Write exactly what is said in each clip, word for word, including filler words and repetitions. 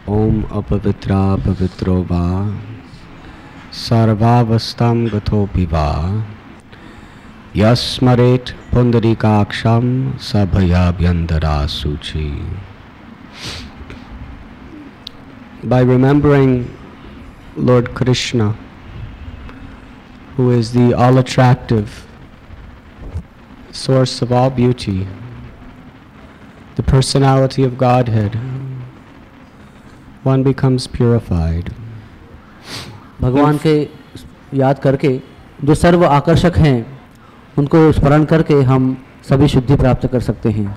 Om apavitra pavitro va sarvavastam gato piva yasmaret pundarikaksham sabhayabhyandara suchi. By remembering Lord Krishna, who is the all-attractive source of all beauty, the personality of Godhead, one becomes purified. भगवान के याद करके जो सर्व आकर्षक हैं उनको स्मरण करके हम सभी शुद्धि प्राप्त कर सकते हैं.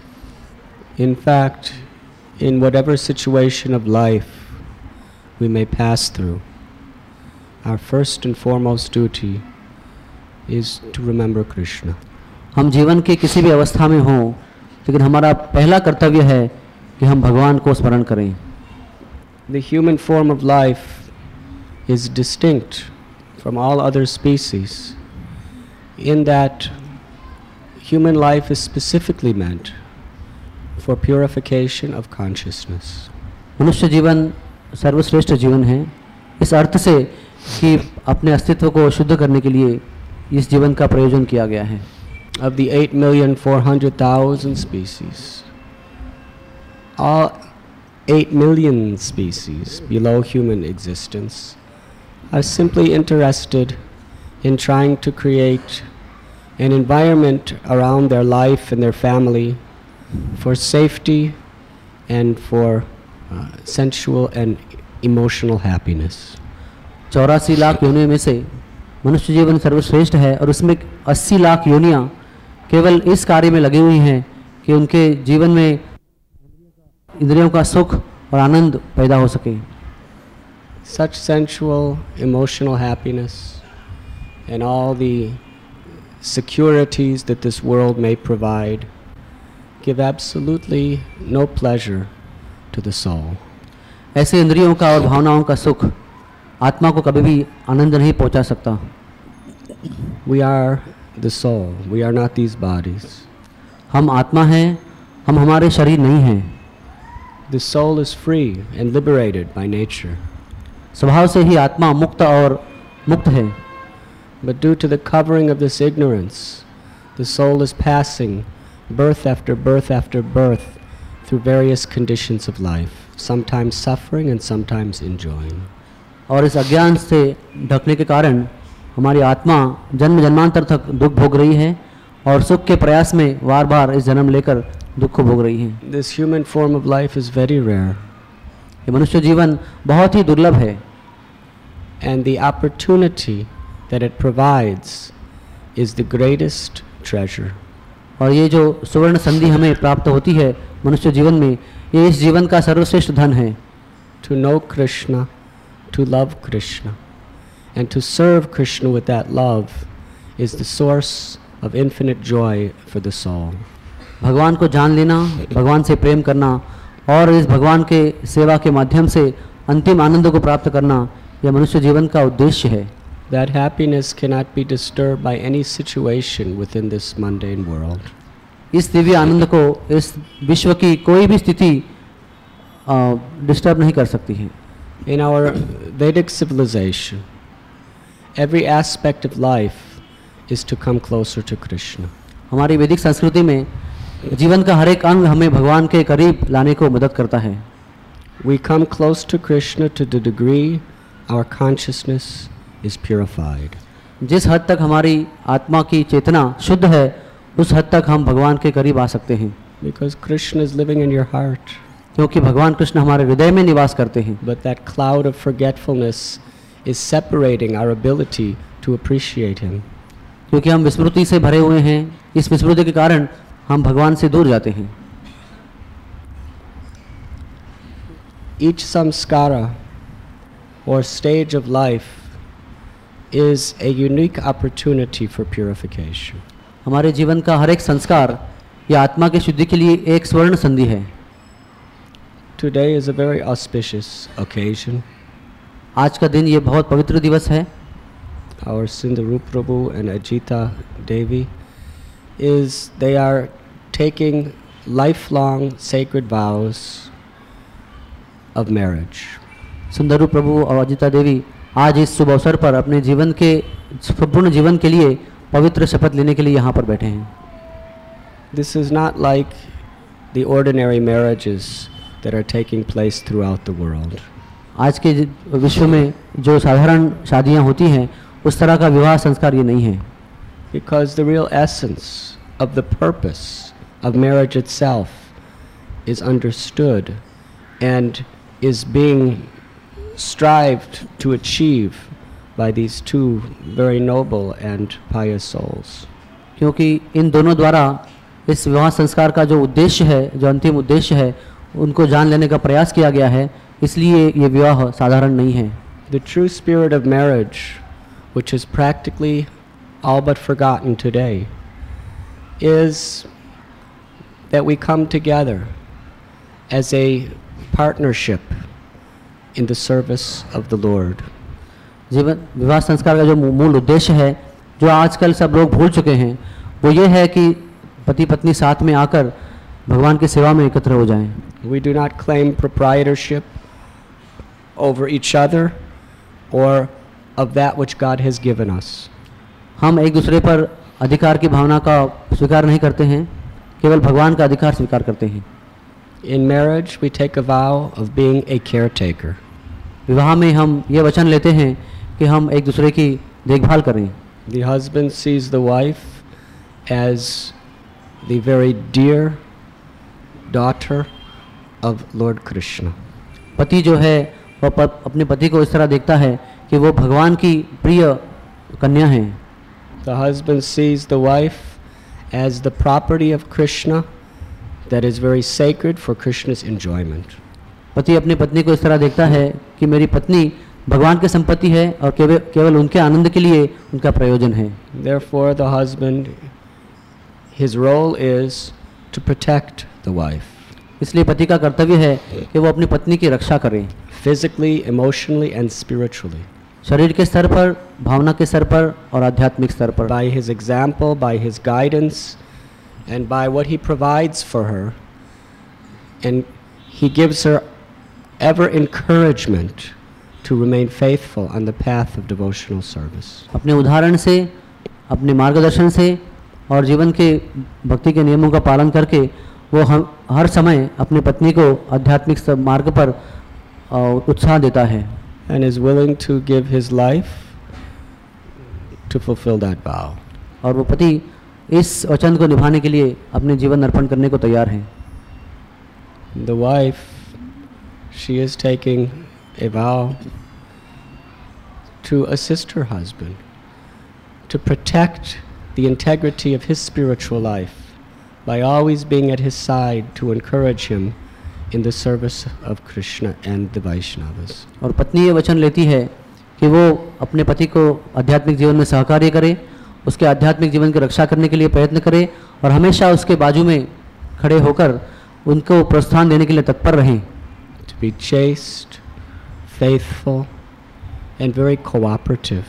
In fact, in whatever situation of life we may pass through, our first and foremost duty is to remember Krishna. हम जीवन के किसी भी अवस्था में हों, लेकिन हमारा पहला कर्तव्य है कि हम भगवान को स्मरण करें. The human form of life is distinct from all other species in that human life is specifically meant for purification of consciousness. मनुष्य जीवन सर्वश्रेष्ठ जीवन है इस अर्थ से कि अपने अस्तित्व को शुद्ध करने के लिए इस जीवन का प्रयोजन किया गया है. Of the eight million four hundred thousand species, all eight million species below human existence are simply interested in trying to create an environment around their life and their family for safety and for uh, sensual and emotional happiness. चौरासी लाख योनियों में से मनुष्य जीवन सर्वश्रेष्ठ है और उसमें अस्सी लाख योनियाँ केवल इस कार्य में लगी हुई हैं कि उनके जीवन में इंद्रियों का सुख और आनंद पैदा हो सके. Such sensual, emotional happiness and all the securities that this world may provide give absolutely no pleasure to the soul. ऐसे इंद्रियों का और भावनाओं का सुख आत्मा को कभी भी आनंद नहीं पहुंचा सकता. We are the soul. We are not these bodies. हम आत्मा हैं, हम हमारे शरीर नहीं हैं. The soul is free and liberated by nature. स्वभाव से ही आत्मा मुक्त और मुक्त है. But due to the covering of this ignorance, the soul is passing birth after birth after birth through various conditions of life, sometimes suffering and sometimes enjoying. और इस अज्ञान से ढकने के कारण हमारी आत्मा जन्म जन्मांतर तक दुख भोग रही है और सुख के प्रयास में बार बार इस जन्म लेकर दुख भोग रही है. This human form of life is very rare. ये मनुष्य जीवन बहुत ही दुर्लभ है. And the opportunity that it provides is the greatest treasure. और ये जो सुवर्ण संधि हमें प्राप्त होती है मनुष्य जीवन में, ये इस जीवन का सर्वश्रेष्ठ धन है. To know Krishna, to love Krishna, and to serve Krishna with that love is the source of infinite joy for the soul. भगवान को जान लेना, भगवान से प्रेम करना और इस भगवान के सेवा के माध्यम से अंतिम आनंद को प्राप्त करना यह मनुष्य जीवन का उद्देश्य है. That happiness cannot be disturbed by any situation within this mundane world. इस दिव्य आनंद को इस विश्व की कोई भी स्थिति डिस्टर्ब नहीं कर सकती है. In our Vedic civilization, every aspect of life is to come closer to Krishna. हमारी वैदिक संस्कृति में जीवन का हर एक अंग हमें भगवान के करीब लाने को मदद करता है. We come close to Krishna to the degree our consciousness is purified. जिस हद तक हमारी आत्मा की चेतना शुद्ध है उस हद तक हम भगवान के करीब आ सकते हैं. Because Krishna is living in your heart. क्योंकि भगवान कृष्ण हमारे हृदय में निवास करते हैं. But that cloud of forgetfulness is separating our ability to appreciate Him. क्योंकि हम विस्मृति से भरे हुए हैं, इस विस्मृति के कारण हम भगवान से दूर जाते हैं. Each samskara or stage of life is a unique opportunity for purification. हमारे जीवन का हर एक संस्कार या आत्मा की शुद्धि के लिए एक स्वर्ण संधि है. Today is a very auspicious occasion. आज का दिन ये बहुत पवित्र दिवस है. Our Sindhu Prabhu and Ajita Devi is they are taking lifelong sacred vows of marriage. सुंदरू प्रभु और अजिता देवी आज इस शुभ अवसर पर अपने जीवन के संपूर्ण जीवन के लिए पवित्र शपथ लेने के लिए यहाँ पर बैठे हैं. This is not like the ordinary marriages that are taking place throughout the world. आज के विश्व में जो साधारण शादियाँ होती हैं उस तरह का विवाह संस्कार ये नहीं है. Because the real essence of the purpose of marriage itself is understood and is being strived to achieve by these two very noble and pious souls. क्योंकि इन दोनों द्वारा इस विवाह संस्कार का जो उद्देश्य है, जो अंतिम उद्देश्य है, उनको जान लेने का प्रयास किया गया है, इसलिए ये विवाह साधारण नहीं है. The true spirit of marriage, which is practically all but forgotten today, is that we come together as a partnership in the service of the Lord. जीवन विवाह संस्कार का जो मूल उद्देश्य है, जो आजकल सब लोग भूल चुके हैं, वो ये है कि पति पत्नी साथ में आकर भगवान की सेवा में एकत्र हो जाएं. We do not claim proprietorship over each other or of that which God has given us. हम एक दूसरे पर अधिकार की भावना का स्वीकार नहीं करते हैं, केवल भगवान का अधिकार स्वीकार करते हैं. In marriage, we take a vow of being a caretaker. विवाह में हम ये वचन लेते हैं कि हम एक दूसरे की देखभाल करें. The husband sees the wife as the very dear daughter of Lord Krishna. पति जो है वह अपने पति को इस तरह देखता है कि वो भगवान की प्रिय कन्या है. The husband sees the wife as the property of Krishna that is very sacred for Krishna's enjoyment. पति अपनी पत्नी को इस तरह देखता है कि मेरी पत्नी भगवान की संपत्ति है और केवल केवल उनके आनंद के लिए उनका प्रयोजन है. Therefore, the husband, his role is to protect the wife. इसलिए पति का कर्तव्य है कि वो अपनी पत्नी की रक्षा करे. Physically, emotionally, and spiritually. शरीर के स्तर पर, भावना के स्तर पर और आध्यात्मिक स्तर पर. By his example, by his guidance, and by what he provides for her, and he gives her ever encouragement to remain faithful on the path of devotional service. अपने उदाहरण से, अपने मार्गदर्शन से और जीवन के भक्ति के नियमों का पालन करके वो हम हर समय अपनी पत्नी को आध्यात्मिक मार्ग पर उत्साह देता है. And is willing to give his life to fulfill that vow. और वो पति इस वचन को निभाने के लिए अपने जीवन अर्पण करने को तैयार है. The wife, she is taking a vow to assist her husband, to protect the integrity of his spiritual life by always being at his side to encourage him in the service of Krishna and the Vaishnavas. और पत्नी ये वचन लेती है कि वो अपने पति को आध्यात्मिक जीवन में सहकार्य करे, उसके आध्यात्मिक जीवन की रक्षा करने के लिए प्रयत्न करे और हमेशा उसके बाजू में खड़े होकर उनको प्रोत्साहन देने के लिए तत्पर रहें. To be chaste, faithful, and very cooperative.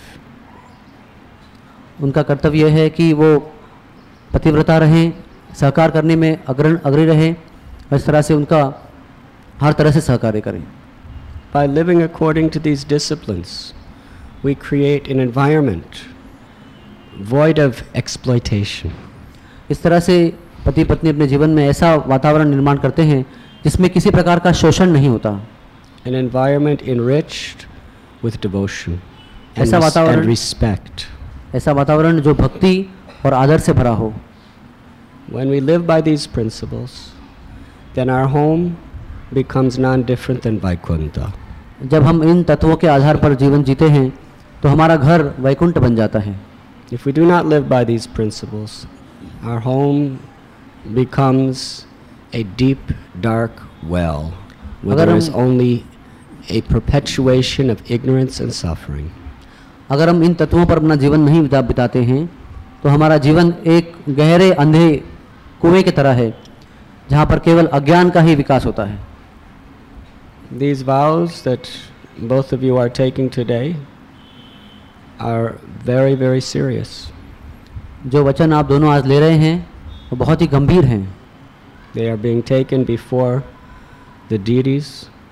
उनका कर्तव्य यह है कि वो पतिव्रता रहें, सहकार करने में अग्रण अग्रणी रहें और इस तरह से उनका हर तरह से सहकार्य करें. By living according to these disciplines, we create an environment void of exploitation. इस तरह से पति पत्नी अपने जीवन में ऐसा वातावरण निर्माण करते हैं जिसमें किसी प्रकार का शोषण नहीं होता. An environment enriched with devotion and, ऐसा res- वातावरण and respect. ऐसा वातावरण जो भक्ति और आदर से भरा हो. When we live by these principles, then our home becomes non-different than Vaikuntha. जब हम इन तत्वों के आधार पर जीवन जीते हैं तो हमारा घर वैकुंठ बन जाता है. If we do not live by these principles, our home becomes a deep, dark well where अगर there हम is only a perpetuation of ignorance and suffering. अगर हम इन तत्वों पर अपना जीवन नहीं बिता बिताते हैं तो हमारा जीवन एक गहरे अंधे कुएं की तरह है जहाँ पर केवल अज्ञान का ही विकास होता है. These vows that both of you are taking today are very, very serious. जो वचन आप दोनों आज ले रहे हैं वो बहुत ही गंभीर हैं. They are being taken before the deities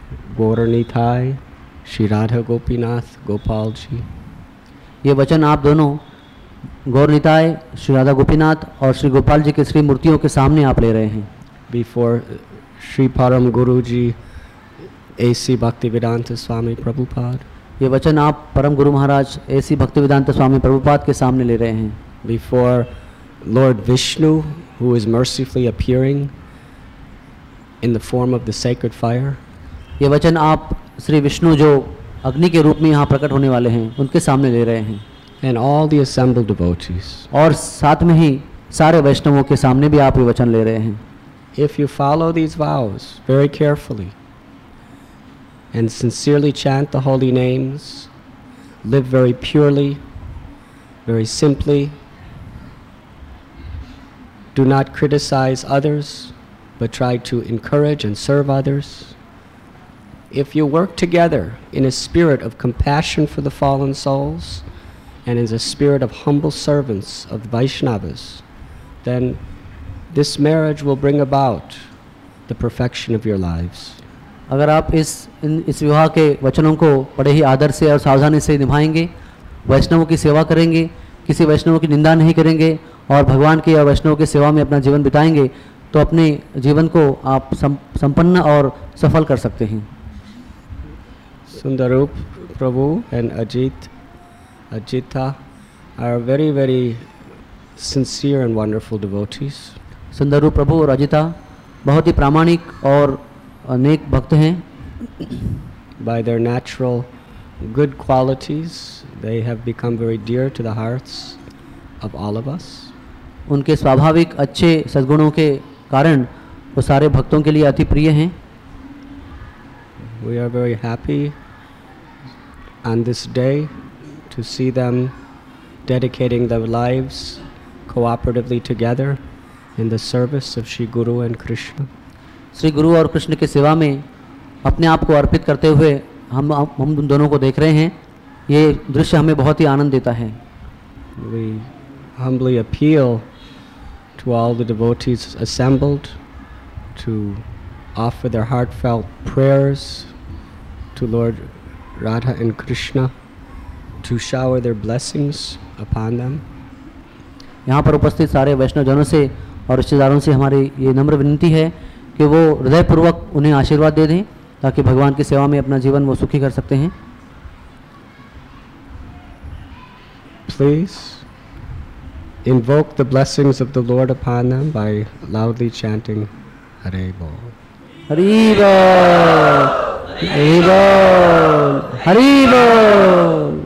Gauranitai, Shri Radha Gopinath, Gopal Ji. ये वचन आप दोनों गौर निताय, श्री राधा गोपीनाथ और श्री गोपाल जी के श्री मूर्तियों के सामने आप ले रहे हैं. Before Shri Param Guruji, A C Bhaktivedanta Swami Prabhupada. ये वचन आप परम गुरु महाराज ऐसी भक्तिवेदांत स्वामी प्रभुपाद के सामने ले रहे हैं. Before Lord Vishnu, who is mercifully appearing in the form of the sacred fire. ये वचन आप श्री विष्णु जो अग्नि के रूप में यहाँ प्रकट होने वाले हैं उनके सामने ले रहे हैं. And all the assembled devotees. और साथ में ही सारे वैष्णवों के सामने भी आप ये वचन ले रहे हैं. If you follow these vows very carefully and sincerely chant the holy names, live very purely, very simply, do not criticize others, but try to encourage and serve others. If you work together in a spirit of compassion for the fallen souls and in a spirit of humble servants of the Vaishnavas, then this marriage will bring about the perfection of your lives. अगर आप इस इन इस विवाह के वचनों को बड़े ही आदर से और सावधानी से निभाएंगे, वैष्णवों की सेवा करेंगे, किसी वैष्णव की निंदा नहीं करेंगे और भगवान की और वैष्णव की सेवा में अपना जीवन बिताएंगे, तो अपने जीवन को आप संपन्न और सफल कर सकते हैं. Sundarup Prabhu and Ajit, Ajita are very, very sincere and wonderful devotees. सुंदरू प्रभु और अजिता बहुत ही प्रामाणिक और नेक भक्त हैं. By their natural good qualities, they have become very dear to the hearts of all of us. उनके स्वाभाविक अच्छे सद्गुणों के कारण वो सारे भक्तों के लिए अति प्रिय हैं. We are very happy on this day to see them dedicating their lives cooperatively together in the service of Shri Guru and Krishna. Shri गुरु और कृष्ण की सेवा में अपने आप को अर्पित करते हुए हम हम दोनों को देख रहे हैं. ये दृश्य हमें बहुत ही आनंद देता है. We humbly appeal to all the devotees assembled to offer their heartfelt prayers to Lord Radha and Krishna to shower their blessings upon them. यहाँ पर उपस्थित सारे वैष्णवजनों से और रिश्तेदारों से हमारी ये नम्र विनती है कि वो हृदयपूर्वक उन्हें आशीर्वाद दे दें ताकि भगवान की सेवा में अपना जीवन वो सुखी कर सकते हैं. Please invoke the blessings of the Lord upon them by loudly chanting Hare Bol. Hari बोल, हरि बोल, हरि बोल.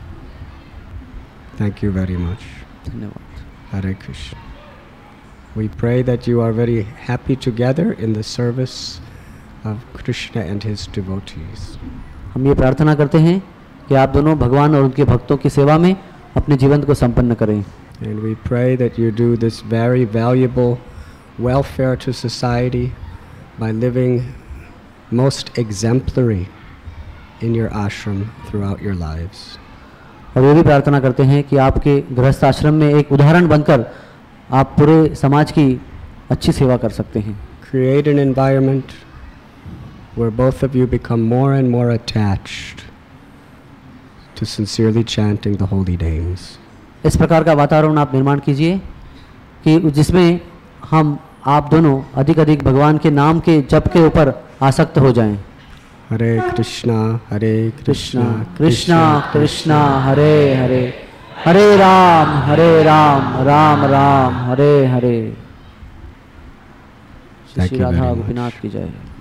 Thank you very much. धन्यवाद. Hare Krishna. We pray that you are very happy together in the service of Krishna and his devotees. हम ये प्रार्थना करते हैं कि आप दोनों भगवान और उनके भक्तों की सेवा में अपने जीवन को संपन्न करें. And we pray that you do this very valuable welfare to society by living most exemplary in your ashram throughout your lives. और ये भी प्रार्थना करते हैं कि आपके गृहस्थ आश्रम में एक उदाहरण बनकर आप पूरे समाज की अच्छी सेवा कर सकते हैं. Create an environment where both of you become more and more attached to sincerely chanting the holy names. इस प्रकार का वातावरण आप निर्माण कीजिए कि जिसमें हम आप दोनों अधिक अधिक भगवान के नाम के जप के ऊपर आसक्त हो जाएं. Hare Krishna, Hare Krishna, Krishna Krishna Hare Hare, हरे राम हरे राम, राम राम हरे हरे. श्री राधा गोपीनाथ की जय.